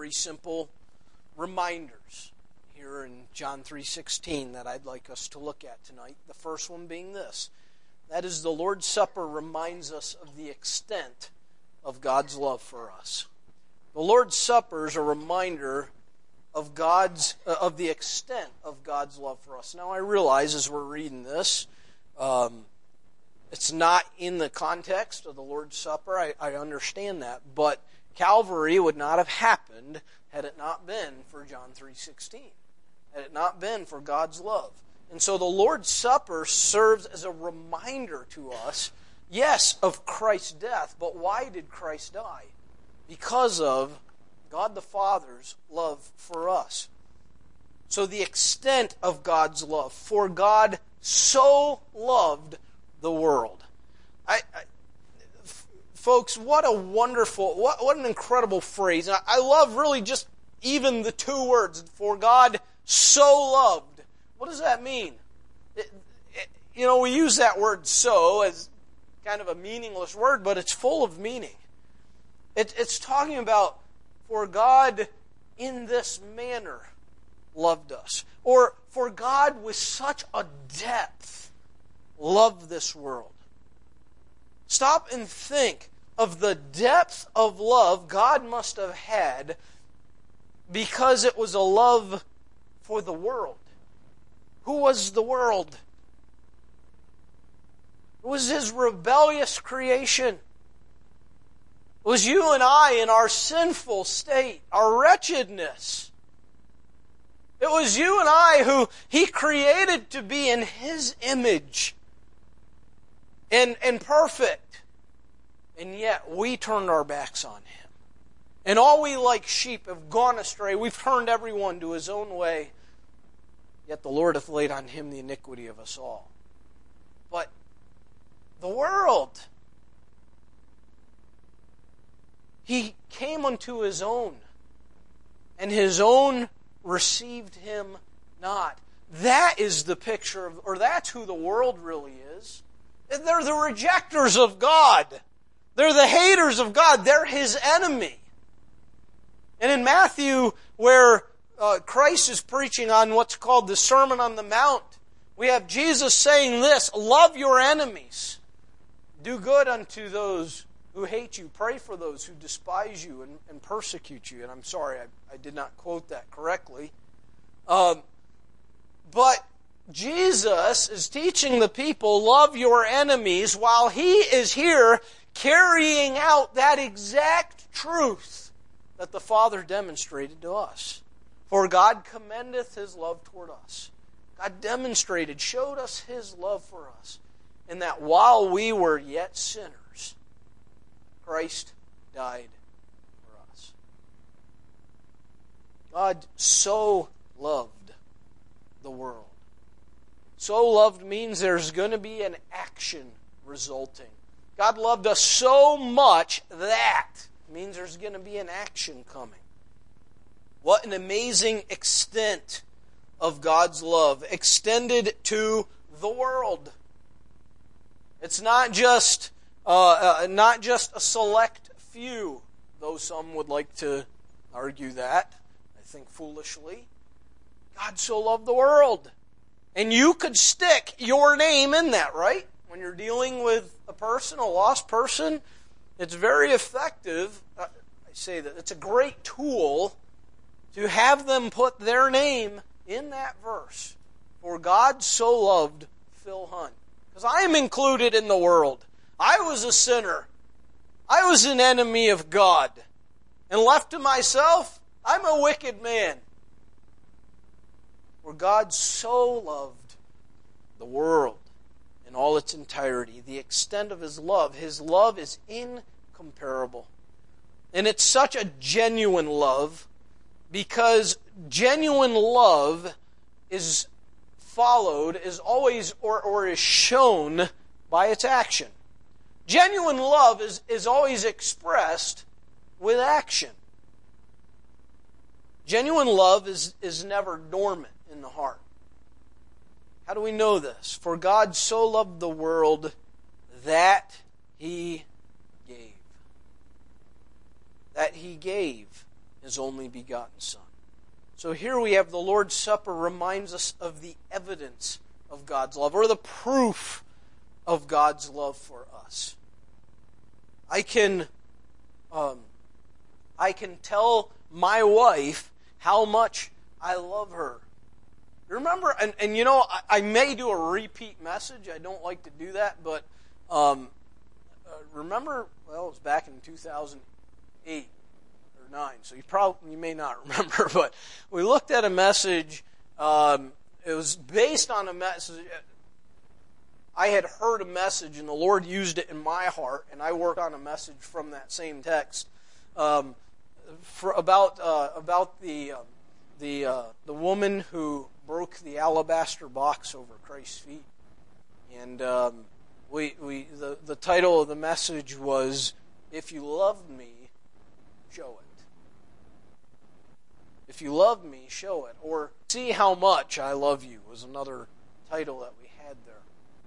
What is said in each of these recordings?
three simple reminders here in John 3:16 that I'd like us to look at tonight. The first one being this. That is, the Lord's Supper reminds us of the extent of God's love for us. The Lord's Supper is a reminder of the extent of God's love for us. Now I realize as we're reading this, it's not in the context of the Lord's Supper. I understand that, but Calvary would not have happened had it not been for John 3:16. Had it not been for God's love. And so the Lord's Supper serves as a reminder to us, yes, of Christ's death, but why did Christ die? Because of God the Father's love for us. So the extent of God's love. For God so loved the world. Folks, what a wonderful, what an incredible phrase. And I love really just even the two words, for God so loved. What does that mean? We use that word so as kind of a meaningless word, but it's full of meaning. It's talking about, for God in this manner loved us. Or, for God with such a depth loved this world. Stop and think of the depth of love God must have had, because it was a love for the world. Who was the world? It was His rebellious creation. It was you and I in our sinful state, our wretchedness. It was you and I who He created to be in His image and perfect. And yet we turned our backs on Him. And all we like sheep have gone astray. We've turned everyone to his own way. Yet the Lord hath laid on Him the iniquity of us all. But the world, He came unto His own, and His own received Him not. That is the picture of, or that's who the world really is. They're the rejectors of God. They're the haters of God. They're His enemy. And in Matthew, where Christ is preaching on what's called the Sermon on the Mount, we have Jesus saying this: love your enemies. Do good unto those who hate you. Pray for those who despise you and persecute you. And I'm sorry, I did not quote that correctly. But Jesus is teaching the people, love your enemies, while He is here carrying out that exact truth that the Father demonstrated to us. For God commendeth His love toward us. God demonstrated, showed us His love for us, in that while we were yet sinners, Christ died for us. God so loved the world. So loved means there's going to be an action resulting. God loved us so much that means there's going to be an action coming. What an amazing extent of God's love, extended to the world. It's not just a select few, though some would like to argue that, I think foolishly. God so loved the world. And you could stick your name in that, right? When you're dealing with a person, a lost person, it's very effective. I say that it's a great tool to have them put their name in that verse. For God so loved Phil Hunt. Because I am included in the world. I was a sinner. I was an enemy of God. And left to myself, I'm a wicked man. For God so loved the world in all its entirety. The extent of His love is incomparable. And it's such a genuine love, because genuine love is followed, is always, or is shown by its action. Genuine love is always expressed with action. Genuine love is never dormant in the heart. How do we know this? For God so loved the world that He gave. That He gave. His only begotten Son. So here we have the Lord's Supper reminds us of the evidence of God's love, or the proof of God's love for us. I can tell my wife how much I love her. Remember, and you know, I may do a repeat message. I don't like to do that, but remember, well, it was back in 2008 or 9, so you may not remember, but we looked at a message. It was based on a message. I had heard a message, and the Lord used it in my heart, and I worked on a message from that same text about the woman who broke the alabaster box over Christ's feet, and the title of the message was "If You Love Me, Show It." If you love me, show it. Or see how much I love you was another title that we had there.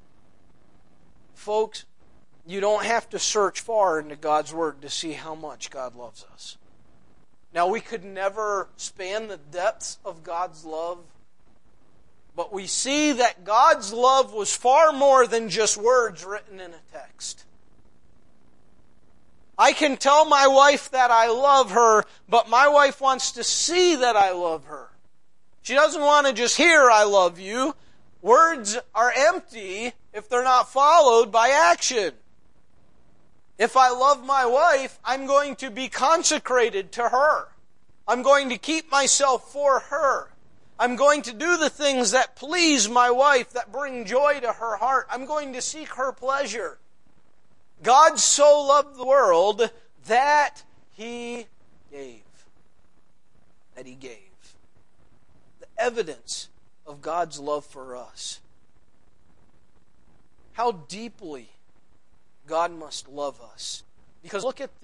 Folks, you don't have to search far into God's Word to see how much God loves us. Now, we could never span the depths of God's love, but we see that God's love was far more than just words written in a text. I can tell my wife that I love her, but my wife wants to see that I love her. She doesn't want to just hear "I love you." Words are empty if they're not followed by action. If I love my wife, I'm going to be consecrated to her. I'm going to keep myself for her. I'm going to do the things that please my wife, that bring joy to her heart. I'm going to seek her pleasure. God so loved the world that He gave. That He gave. The evidence of God's love for us. How deeply God must love us. Because look at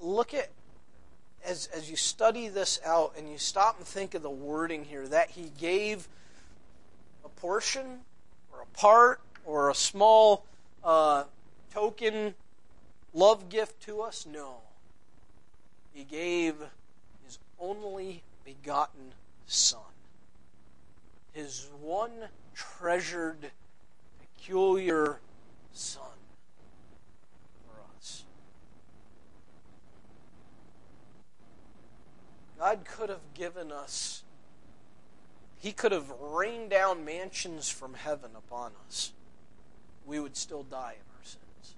as you study this out and you stop and think of the wording here, that He gave a portion or a part or a small token love gift to us? No. He gave His only begotten Son. His one treasured, peculiar Son for us. God could have given us, He could have rained down mansions from heaven upon us. We would still die in our sins.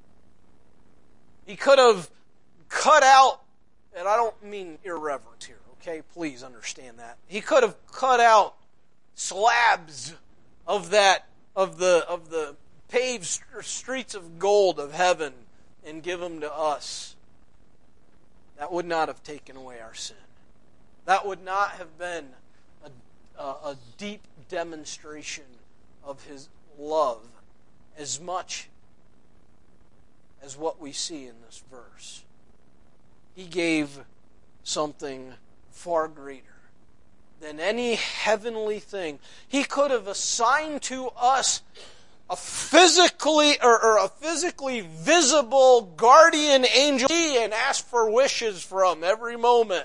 He could have cut out, and I don't mean irreverence here, okay? Please understand that. He could have cut out slabs of the paved streets of gold of heaven and give them to us. That would not have taken away our sin. That would not have been a deep demonstration of His love as much as what we see in this verse. He gave something far greater than any heavenly thing. He could have assigned to us a physically visible guardian angel and asked for wishes from every moment.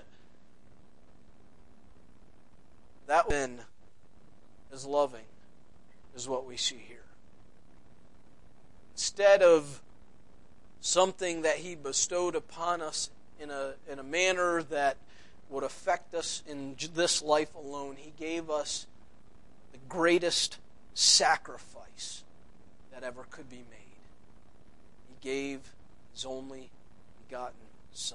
That then is loving, is what we see here. Instead of something that He bestowed upon us in a manner that would affect us in this life alone, He gave us the greatest sacrifice that ever could be made. He gave His only begotten Son.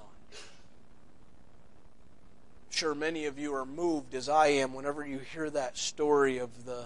I'm sure many of you are moved, as I am, whenever you hear that story of the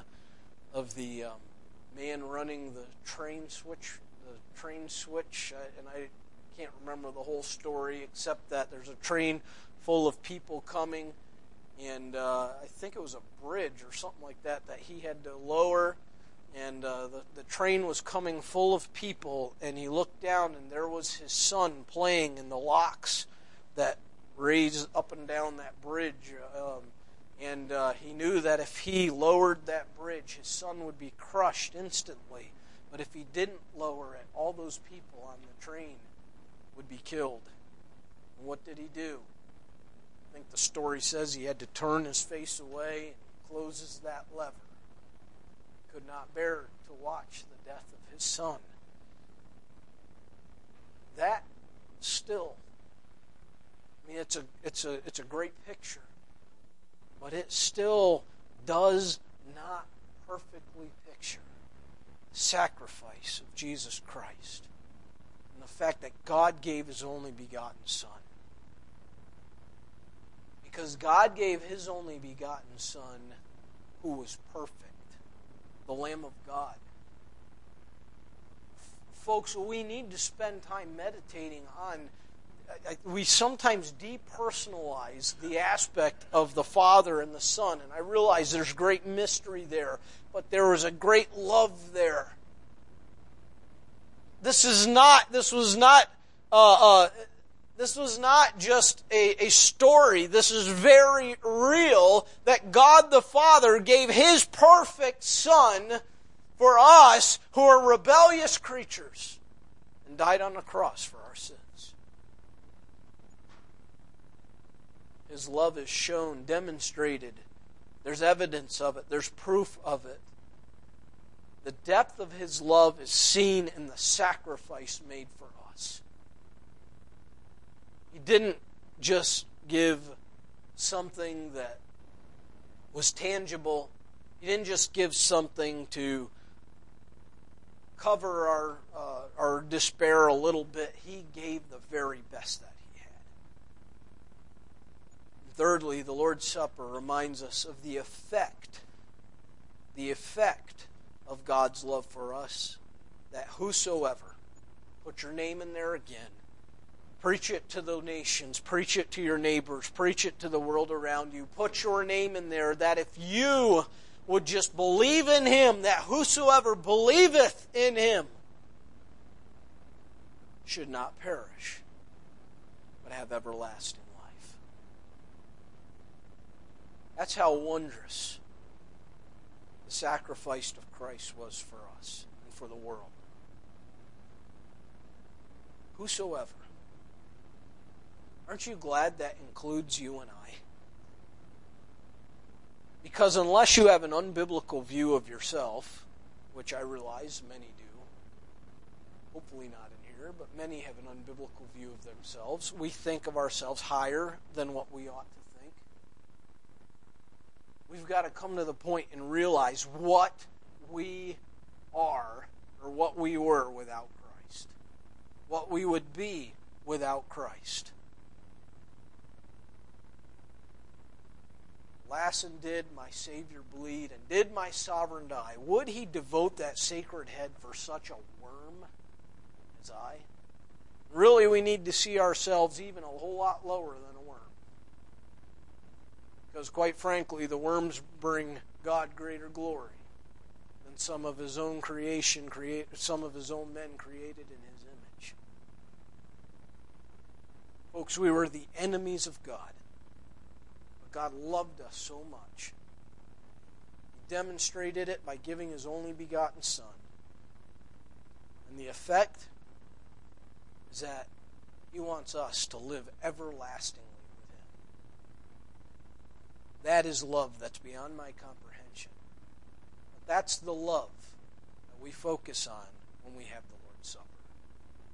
man running the train switch, and I can't remember the whole story except that there's a train full of people coming, and I think it was a bridge or something like that he had to lower, and the train was coming full of people, and he looked down, and there was his son playing in the locks that raised up and down that bridge, and he knew that if he lowered that bridge, his son would be crushed instantly. But if he didn't lower it, all those people on the train would be killed. And what did he do? I think the story says he had to turn his face away and closes that lever. Could not bear to watch the death of his son. That still, I mean, it's a great picture, but it still does not perfectly picture the sacrifice of Jesus Christ and the fact that God gave His only begotten Son. Because God gave His only begotten Son, who was perfect, the Lamb of God. Folks, we need to spend time meditating on, we sometimes depersonalize the aspect of the Father and the Son, and I realize there's great mystery there, but there was a great love there. This was not just a story. This is very real that God the Father gave His perfect Son for us who are rebellious creatures and died on the cross for our sins. His love is shown, demonstrated. There's evidence of it. There's proof of it. The depth of His love is seen in the sacrifice made for us. He didn't just give something that was tangible. He didn't just give something to cover our despair a little bit. He gave the very best that He had. And thirdly, the Lord's Supper reminds us of the effect of God's love for us, that whosoever, put your name in there again, preach it to the nations, preach it to your neighbors, preach it to the world around you, put your name in there, that if you would just believe in Him, that whosoever believeth in Him should not perish, but have everlasting life. That's how wondrous the sacrifice of Christ was for us and for the world. Whosoever. Aren't you glad that includes you and I? Because unless you have an unbiblical view of yourself, which I realize many do, hopefully not in here, but many have an unbiblical view of themselves. We think of ourselves higher than what we ought to think. We've got to come to the point and realize what we are, or what we were without Christ. What we would be without Christ. Alas, and did my Savior bleed, and did my sovereign die? Would He devote that sacred head for such a worm as I? Really, we need to see ourselves even a whole lot lower than a worm. Because quite frankly, the worms bring God greater glory than some of His own creation, some of His own men created in His image. Folks, we were the enemies of God. God loved us so much. He demonstrated it by giving His only begotten Son. And the effect is that He wants us to live everlastingly with Him. That is love that's beyond my comprehension. But that's the love that we focus on when we have the Lord's Supper.